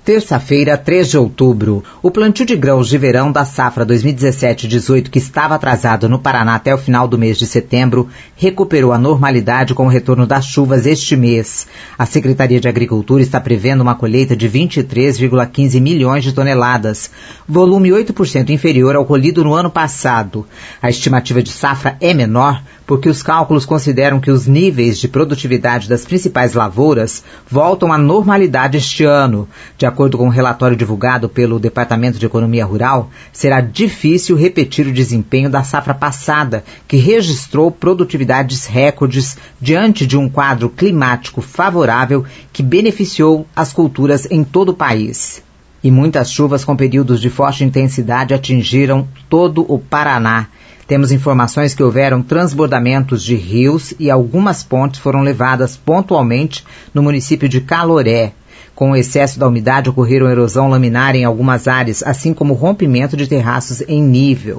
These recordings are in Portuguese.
Terça-feira, 3 de outubro, o plantio de grãos de verão da safra 2017-18, que estava atrasado no Paraná até o final do mês de setembro, recuperou a normalidade com o retorno das chuvas este mês. A Secretaria de Agricultura está prevendo uma colheita de 23,15 milhões de toneladas, volume 8% inferior ao colhido no ano passado. A estimativa de safra é menor porque os cálculos consideram que os níveis de produtividade das principais lavouras voltam à normalidade este ano. De acordo com o relatório divulgado pelo Departamento de Economia Rural, será difícil repetir o desempenho da safra passada, que registrou produtividades recordes diante de um quadro climático favorável que beneficiou as culturas em todo o país. E muitas chuvas com períodos de forte intensidade atingiram todo o Paraná. Temos informações que houveram transbordamentos de rios e algumas pontes foram levadas pontualmente no município de Caloré. Com o excesso da umidade, ocorreram erosão laminar em algumas áreas, assim como rompimento de terraços em nível.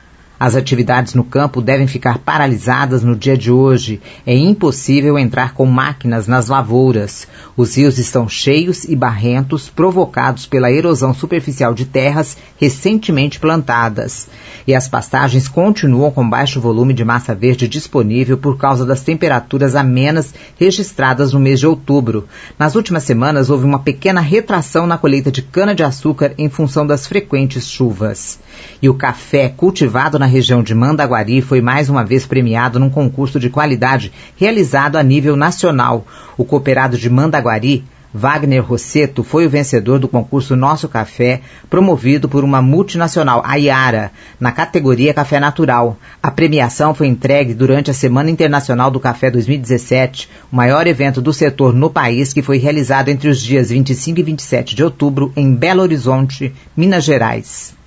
As atividades no campo devem ficar paralisadas no dia de hoje. É impossível entrar com máquinas nas lavouras. Os rios estão cheios e barrentos, provocados pela erosão superficial de terras recentemente plantadas. E as pastagens continuam com baixo volume de massa verde disponível por causa das temperaturas amenas registradas no mês de outubro. Nas últimas semanas, houve uma pequena retração na colheita de cana-de-açúcar em função das frequentes chuvas. E o café cultivado na região de Mandaguari foi mais uma vez premiado num concurso de qualidade realizado a nível nacional. O cooperado de Mandaguari, Wagner Rosseto, foi o vencedor do concurso Nosso Café, promovido por uma multinacional, a Iara, na categoria Café Natural. A premiação foi entregue durante a Semana Internacional do Café 2017, o maior evento do setor no país, que foi realizado entre os dias 25 e 27 de outubro em Belo Horizonte, Minas Gerais.